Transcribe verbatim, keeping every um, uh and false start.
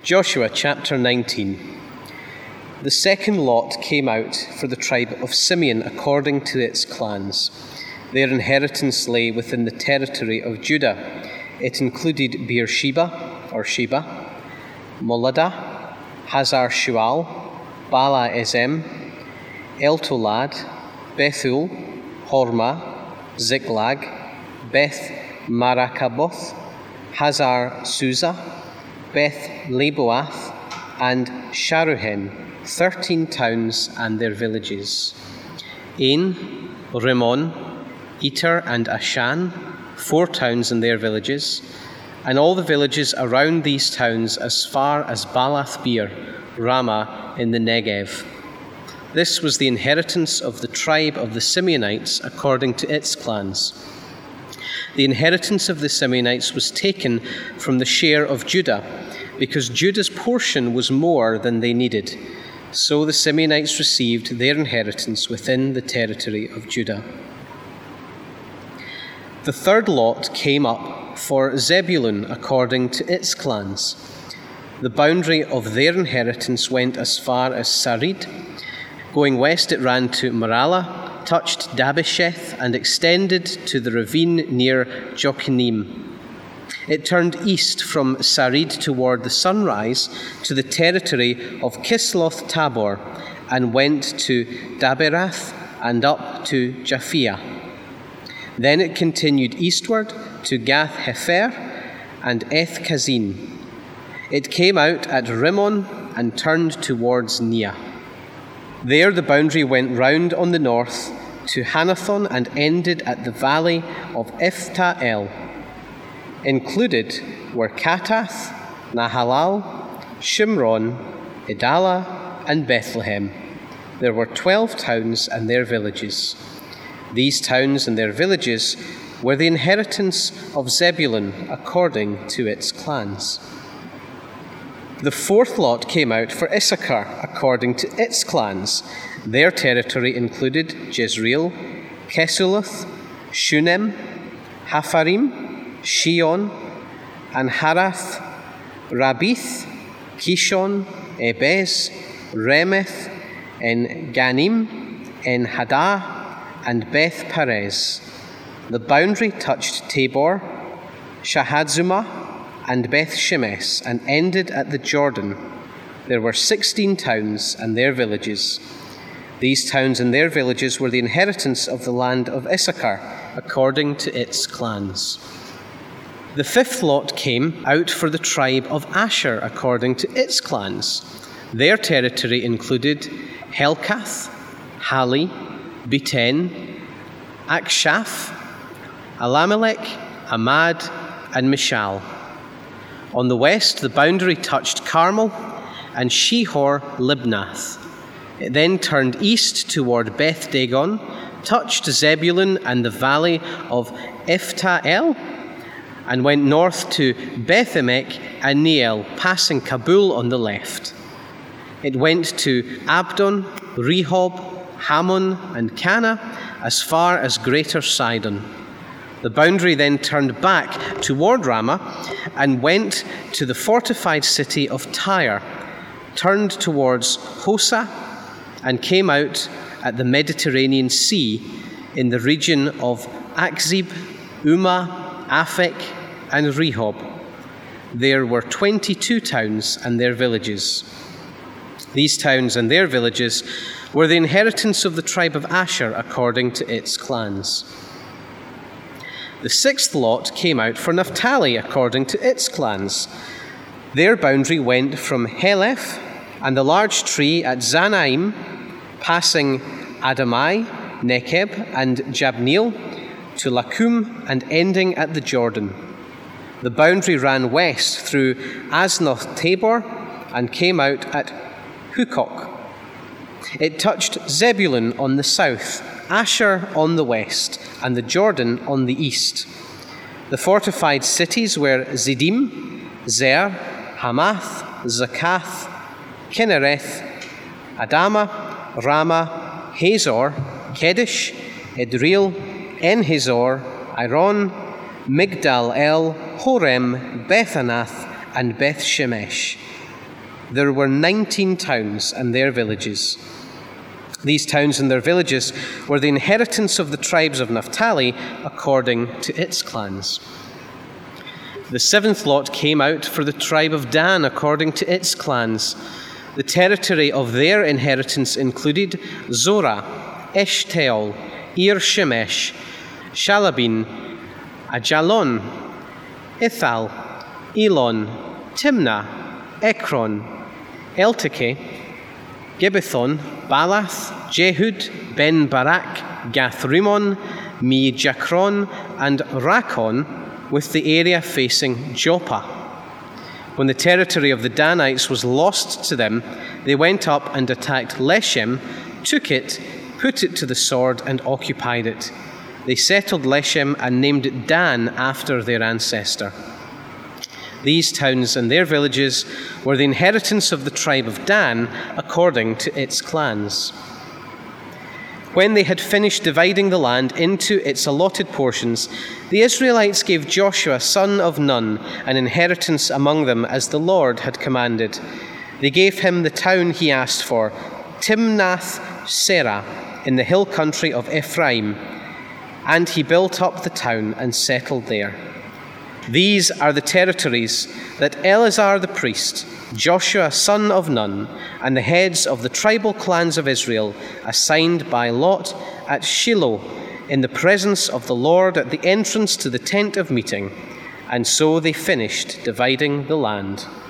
Joshua chapter nineteen. The second lot came out for the tribe of Simeon according to its clans. Their inheritance lay within the territory of Judah. It included Beersheba, or Sheba, Moladah, Hazar Shual, Bala Ezem, Eltolad, Bethul, Hormah, Ziklag, Beth Marakaboth, Hazar Susa, Beth Leboath, and Sharuhen, thirteen towns and their villages. Ain, Rimmon, Eter, and Ashan, four towns and their villages, and all the villages around these towns as far as Balath Beer, Ramah in the Negev. This was the inheritance of the tribe of the Simeonites according to its clans. The inheritance of the Simeonites was taken from the share of Judah, because Judah's portion was more than they needed. So the Simeonites received their inheritance within the territory of Judah. The third lot came up for Zebulun according to its clans. The boundary of their inheritance went as far as Sarid. Going west, it ran to Maralah, touched Dabbesheth, and extended to the ravine near Jokneam. It turned east from Sarid toward the sunrise to the territory of Kisloth Tabor, and went to Daberath and up to Japhia. Then it continued eastward to Gath Hefer and Eth Kazin. It came out at Rimmon and turned towards Nia. There the boundary went round on the north to Hanathon and ended at the valley of Ephta-el. Included were Katath, Nahalal, Shimron, Idala, and Bethlehem. There were twelve towns and their villages. These towns and their villages were the inheritance of Zebulun according to its clans. The fourth lot came out for Issachar according to its clans. Their territory included Jezreel, Kesuloth, Shunem, Hafarim, Shion, and Harath, Rabith, Kishon, Ebez, Remeth, En Ganim, En Hadah, and Beth Perez. The boundary touched Tabor, Shahadzumah, and Beth Shemesh, and ended at the Jordan. There were sixteen towns and their villages. These towns and their villages were the inheritance of the land of Issachar, according to its clans. The fifth lot came out for the tribe of Asher, according to its clans. Their territory included Helkath, Hali, Beten, Akshaph, Alamelech, Amad, and Mishal. On the west, the boundary touched Carmel and Shihor Libnath. It then turned east toward Beth Dagon, touched Zebulun and the valley of Ephta-el, and went north to Beth-emek and Neiel, passing Kabul on the left. It went to Abdon, Rehob, Hammon, and Cana, as far as Greater Sidon. The boundary then turned back toward Ramah and went to the fortified city of Tyre, turned towards Hosa, and came out at the Mediterranean Sea in the region of Akzib, Umah, Aphek, and Rehob. There were twenty-two towns and their villages. These towns and their villages were the inheritance of the tribe of Asher according to its clans. The sixth lot came out for Naphtali according to its clans. Their boundary went from Heleph and the large tree at Zanaim, passing Adamai, Nekeb, and Jabneel, to Lakum and ending at the Jordan. The boundary ran west through Aznoth Tabor and came out at Hukok. It touched Zebulun on the south, Asher on the west, and the Jordan on the east. The fortified cities were Ziddim, Zer, Hamath, Zakath, Kinnereth, Adama, Ramah, Hazor, Kedesh, Edreel, En-Hazor, Iron, Migdal El, Horem, Bethanath, and Beth Shemesh. there were nineteen towns and their villages. These towns and their villages were the inheritance of the tribes of Naphtali according to its clans. The seventh lot came out for the tribe of Dan according to its clans. The territory of their inheritance included Zorah, Eshtaol, Ir Shemesh, Shalabin, Ajalon, Ithal, Elon, Timnah, Ekron, Eltekeh, Gibbethon, Baalath, Jehud, Ben Barak, Gath-Rimmon, Me Jakron, and Rakon, with the area facing Joppa. When the territory of the Danites was lost to them, they went up and attacked Leshem, took it, put it to the sword, and occupied it. They settled Leshem and named it Dan after their ancestor. These towns and their villages were the inheritance of the tribe of Dan according to its clans. When they had finished dividing the land into its allotted portions, the Israelites gave Joshua, son of Nun, an inheritance among them as the Lord had commanded. They gave him the town he asked for, Timnath-Serah, in the hill country of Ephraim, and he built up the town and settled there. These are the territories that Eleazar the priest, Joshua son of Nun, and the heads of the tribal clans of Israel assigned by lot at Shiloh in the presence of the Lord at the entrance to the tent of meeting. And so they finished dividing the land.